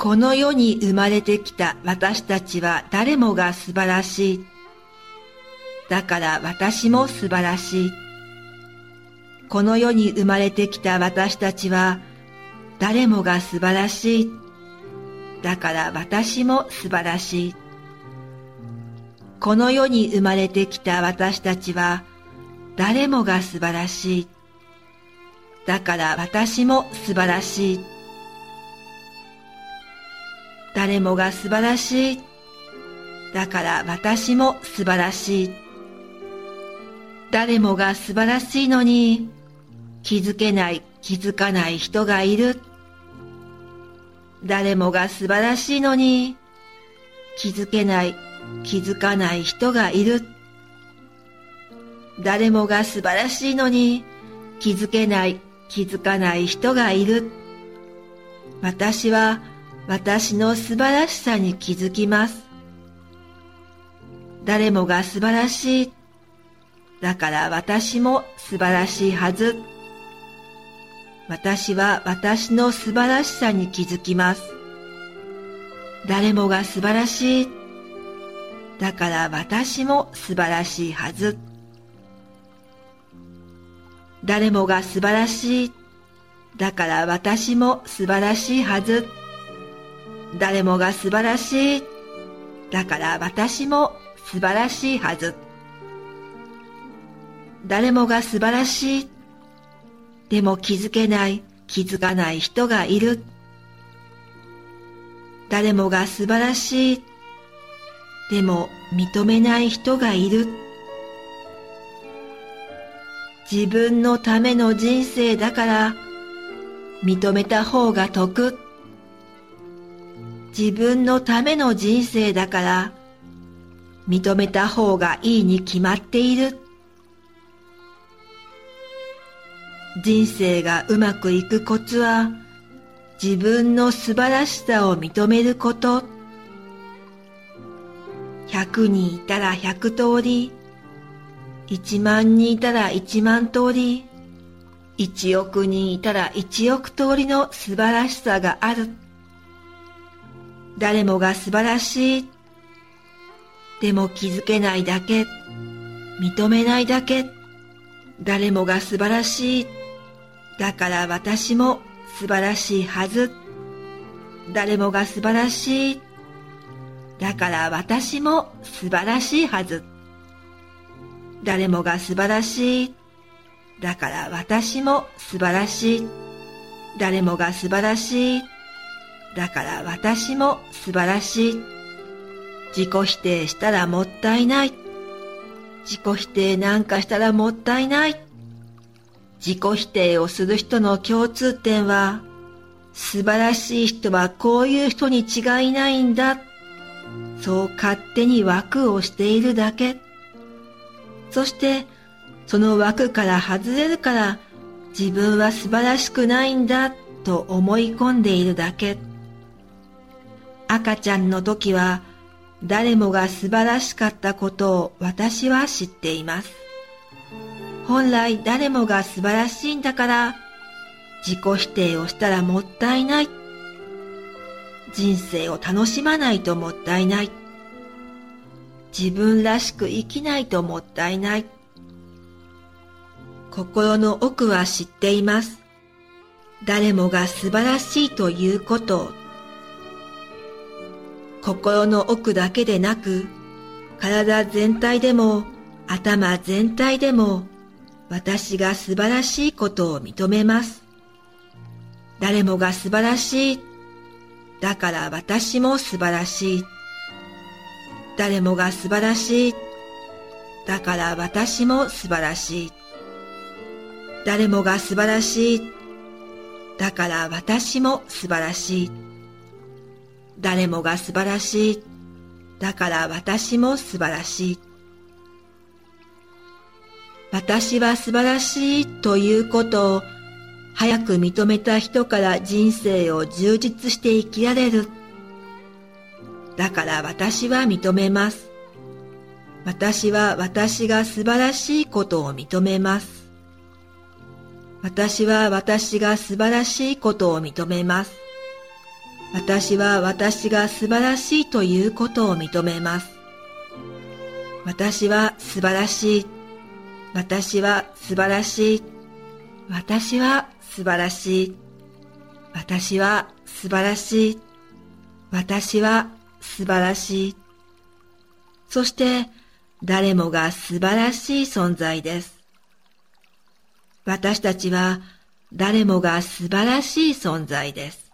この世に生まれてきた私たちは誰もが素晴らしい。だから私も素晴らしい。この世に生まれてきた私たちは誰もが素晴らしい。だから私も素晴らしい。この世に生まれてきた私たちは誰もが素晴らしい。だから私も素晴らしい。誰もが素晴らしい。だから私も素晴らしい。誰もが素晴らしいのに気づけない、気づかない人がいる。誰もが素晴らしいのに気づけない、気づかない人がいる。誰もが素晴らしいのに気づけない、気づかない人がいる。私は私の素晴らしさに気づきます。誰もが素晴らしい。だから私も素晴らしいはず。私は私の素晴らしさに気づきます。誰もが素晴らしい。だから私も素晴らしいはず。誰もが素晴らしい。だから私も素晴らしいはず。誰もが素晴らしい。だから私も素晴らしいはず。誰もが素晴らしい。でも気づけない、気づかない人がいる。誰もが素晴らしい。でも認めない人がいる。自分のための人生だから認めた方が得。自分のための人生だから認めた方がいいに決まっている。人生がうまくいくコツは自分の素晴らしさを認めること。100人いたら100通り、1万人いたら1万通り、1億人いたら1億通りの素晴らしさがある。誰もが素晴らしい。でも気づけないだけ、認めないだけ。誰もが素晴らしい。だから私も素晴らしいはず。誰もが素晴らしい。だから私も素晴らしいはず。誰もが素晴らしい。だから私も素晴らしい。誰もが素晴らしい。だから私も素晴らしい。自己否定したらもったいない。自己否定なんかしたらもったいない。自己否定をする人の共通点は、素晴らしい人はこういう人に違いないんだ。そう勝手に枠をしているだけ。そして、その枠から外れるから自分は素晴らしくないんだと思い込んでいるだけ。赤ちゃんの時は誰もが素晴らしかったことを私は知っています。本来誰もが素晴らしいんだから自己否定をしたらもったいない。人生を楽しまないともったいない。自分らしく生きないともったいない。心の奥は知っています。誰もが素晴らしいということを。心の奥だけでなく、体全体でも頭全体でも私が素晴らしいことを認めます。誰もが素晴らしい。だから私も素晴らしい。誰もが素晴らしい。だから私も素晴らしい。誰もが素晴らしい。だから私も素晴らしい。誰もが素晴らしい。だから私も素晴らしい。私は素晴らしいということを早く認めた人から人生を充実して生きられる。だから私は認めます。私は私が素晴らしいことを認めます。私は私が素晴らしいことを認めます。 私は私が素晴らしいということを認めます。私は素晴らしい。私は素晴らしい。私は素晴らしい。私は素晴らしい。私は素晴らしい。そして、誰もが素晴らしい存在です。私たちは誰もが素晴らしい存在です。